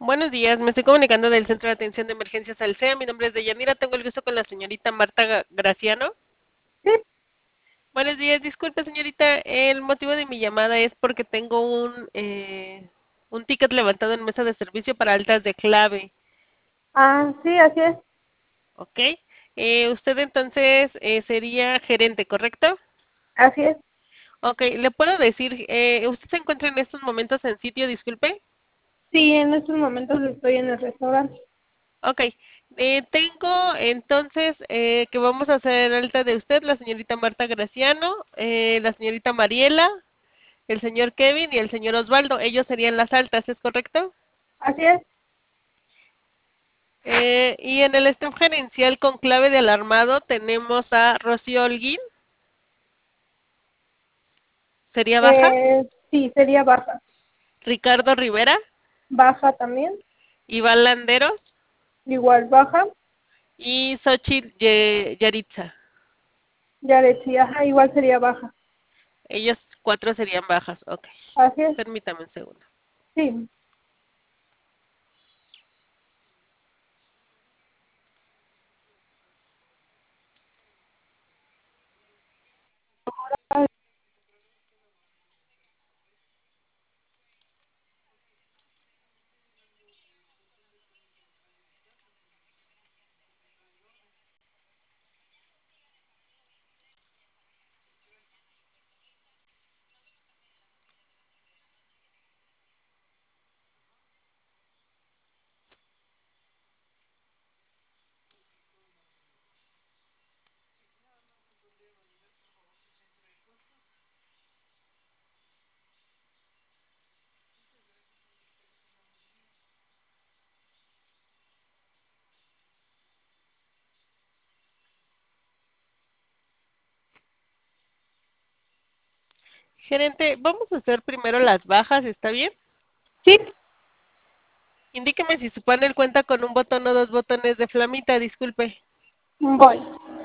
Buenos días, me estoy comunicando del Centro de Atención de Emergencias Alsea. Mi nombre es Deyanira, tengo el gusto con la señorita Marta Graciano. Sí. Buenos días, disculpe señorita, el motivo de mi llamada es porque tengo un ticket levantado en mesa de servicio para altas de clave, Ah, sí, así es. ¿ok? Usted entonces sería gerente, ¿correcto? Así es. Ok, ¿le puedo decir, usted se encuentra en estos momentos en sitio, disculpe? Sí, en estos momentos estoy en el restaurante. Ok, tengo entonces que vamos a hacer alta de usted, la señorita Marta Graciano, la señorita Mariela, el señor Kevin y el señor Osvaldo. Ellos serían las altas, ¿es correcto? Así es. Y en el staff gerencial con clave de alarmado tenemos a Rocío Holguín, ¿sería baja? Sí, sería baja. Ricardo Rivera, Baja también. Iván Landeros Igual baja. y Xochitl Yaritza. Yaretsi, ajá, igual sería baja. Ellos cuatro serían bajas, ok. Así es. Permítame un segundo. Sí. Gerente, vamos a hacer primero las bajas, ¿está bien? Sí. Indíqueme si su panel cuenta con un botón o dos botones de flamita, disculpe. Voy.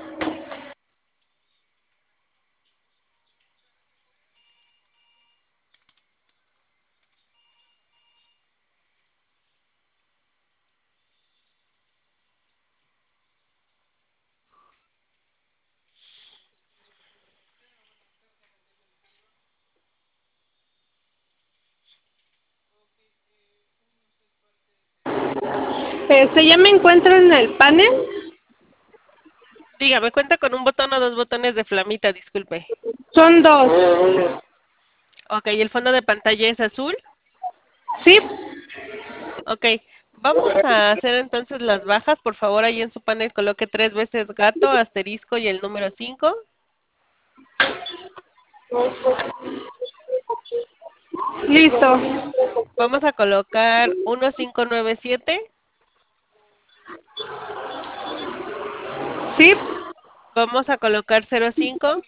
Ya me encuentro en el panel. Dígame, cuenta con un botón o dos botones de flamita, disculpe. Son dos. Ok, ¿el fondo de pantalla es azul? Sí. Ok, vamos a hacer entonces las bajas. Por favor, ahí en su panel coloque 3 veces gato, asterisco y el número 5. Listo. Vamos a colocar 1597. Sí. Vamos a colocar 05,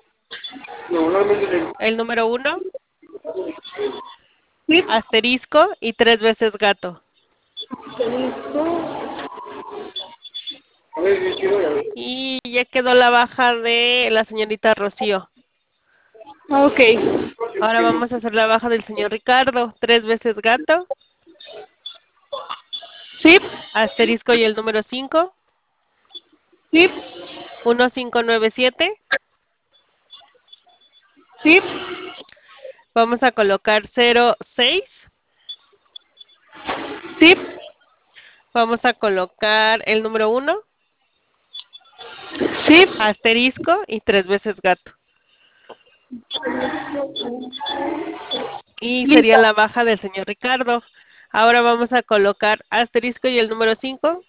el número 1, Sí. asterisco y 3 veces gato. Listo. Y ya quedó la baja de la señorita Rocío. Ok. Ahora vamos a hacer la baja del señor Ricardo. 3 veces gato, Sí. asterisco y el número 5, Sí. 1597. Sí. Vamos a colocar 06. Sí. Vamos a colocar el número 1, Sí. asterisco y 3 veces gato. Y sería Listo. la baja del señor Ricardo. Ahora vamos a colocar asterisco y el número 5,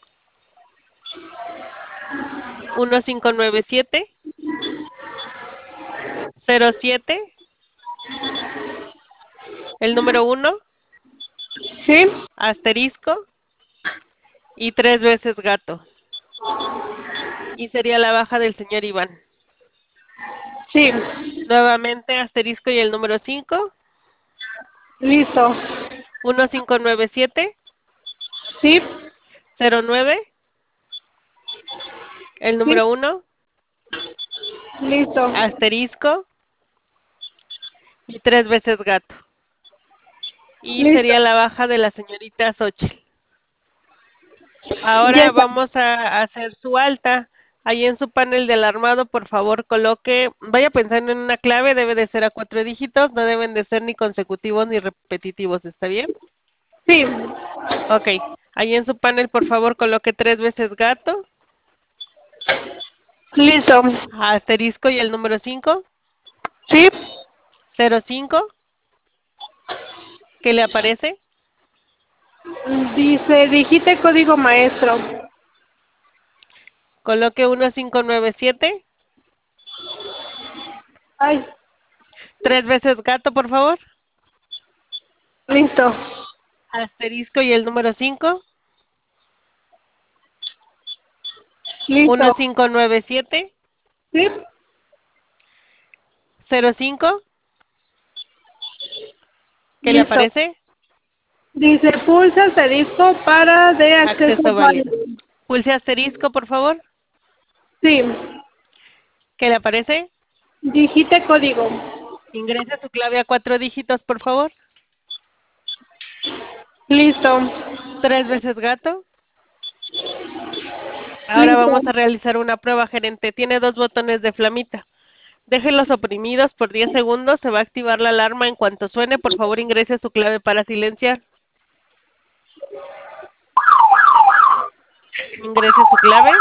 1597, 07, el número 1, Sí. asterisco y 3 veces gato. Y sería la baja del señor Iván. Sí. Nuevamente asterisco y el número 5, Listo. 1597, Sí. 09, el Sí. número 1, Listo. asterisco y 3 veces gato. Y Listo. sería la baja de la señorita Xochitl. Ya Ahora está. vamos a hacer su alta. Ahí en su panel del armado, por favor, coloque, vaya pensando en una clave, debe de ser a 4 dígitos, no deben de ser ni consecutivos ni repetitivos, ¿está bien? Sí. Ok, ahí en su panel, por favor, coloque 3 veces gato, Listo. asterisco y el número 5, Sí. 05, ¿qué le aparece? Dice, digite código maestro. Coloque 1597, Ay, 3 veces gato, por favor, listo. asterisco y el número 5, Listo. 1597, Sí. 05, ¿qué le Listo. aparece? Dice, pulsa asterisco para de acceso Acceso válido. válido. Pulse asterisco, por favor. Sí. ¿Qué le aparece? Digite código. Ingrese su clave a 4 dígitos, por favor. Listo. 3 veces gato. Ahora Listo. vamos a realizar una prueba, gerente. Tiene 2 botones de flamita. Déjenlos oprimidos por 10 segundos. Se va a activar la alarma en cuanto suene. Por favor, ingrese su clave para silenciar. Ingrese su clave.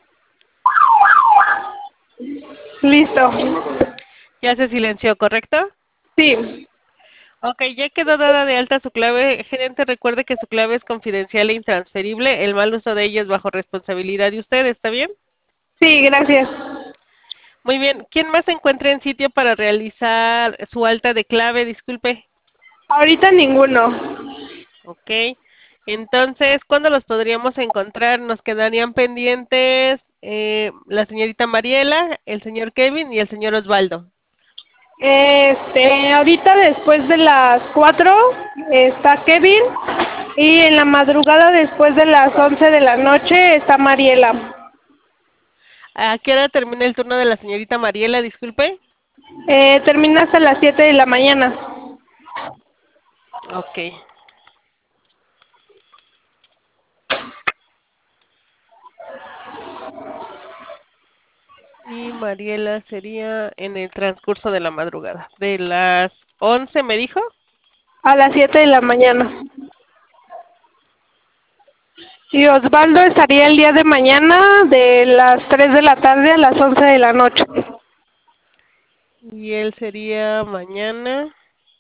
Listo. Ya se silenció, ¿correcto? Sí. Ok, ya quedó dada de alta su clave. Gerente, recuerde que su clave es confidencial e intransferible. El mal uso de ella es bajo responsabilidad de usted, ¿está bien? Sí, gracias. Muy bien. ¿Quién más se encuentra en sitio para realizar su alta de clave? Disculpe. Ahorita ninguno. Ok. Entonces, ¿cuándo los podríamos encontrar? Nos quedarían pendientes la señorita Mariela, el señor Kevin y el señor Osvaldo. Ahorita después de las 4 está Kevin y en la madrugada después de las 11 de la noche está Mariela. ¿A qué hora termina el turno de la señorita Mariela? Disculpe. Termina hasta las 7 de la mañana. Ok. Y Mariela sería en el transcurso de la madrugada. De las 11, ¿me dijo? A las 7 de la mañana. Y Osvaldo estaría el día de mañana de las 3 de la tarde a las 11 de la noche. Y él sería mañana.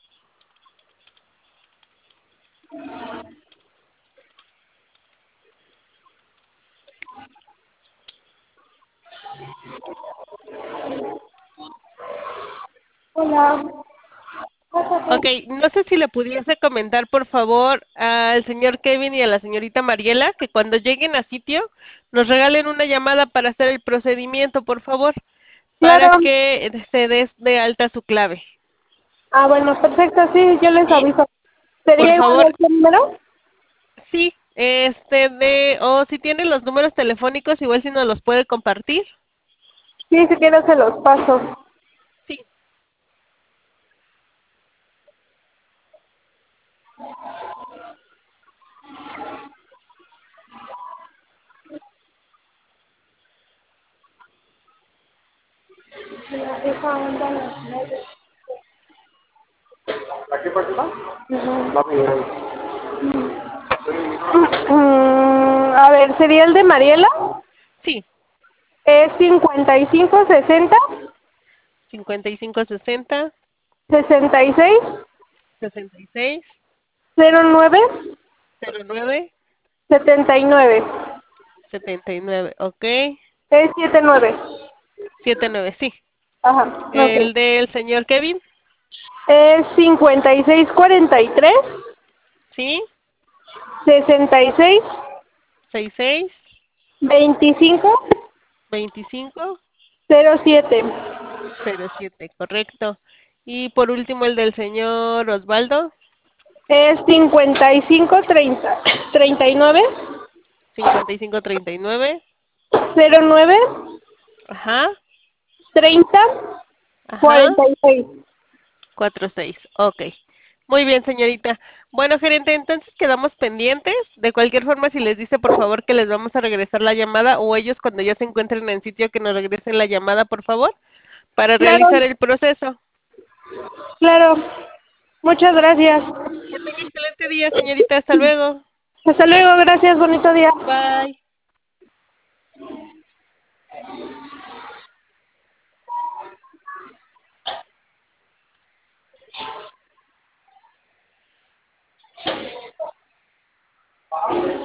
Hola. Ok, no sé si le pudiese comentar, por favor, al señor Kevin y a la señorita Mariela que cuando lleguen a sitio nos regalen una llamada para hacer el procedimiento, por favor, para Claro. que se des de alta su clave. Ah, bueno, perfecto, sí, yo les Y, aviso. por ¿Sería igual favor, este número? sí, o si tiene los números telefónicos, igual si nos los puede compartir. Sí, si quieres se los paso. Sí. Ujú. A ver, ¿sería el de Mariela? Sí, Es 5560 5560 66 66 09 09 79. 79, ok. Es 79. 79, sí. Ajá, no sé. El del señor Kevin, Es 5643 sí. 66 66 25 25 07. 07, correcto. Y por último el del señor Osvaldo, Es 5530 39 5539, 09 ajá, 30 ajá, 46. 46, ok. Muy bien, señorita. Bueno, gerente, entonces quedamos pendientes. De cualquier forma, si les dice, por favor, que les vamos a regresar la llamada o ellos cuando ya se encuentren en sitio que nos regresen la llamada, por favor, para Claro, realizar el proceso. claro. Muchas gracias. Que tenga excelente día, señorita. Hasta luego. Hasta luego, gracias, bonito día. Bye.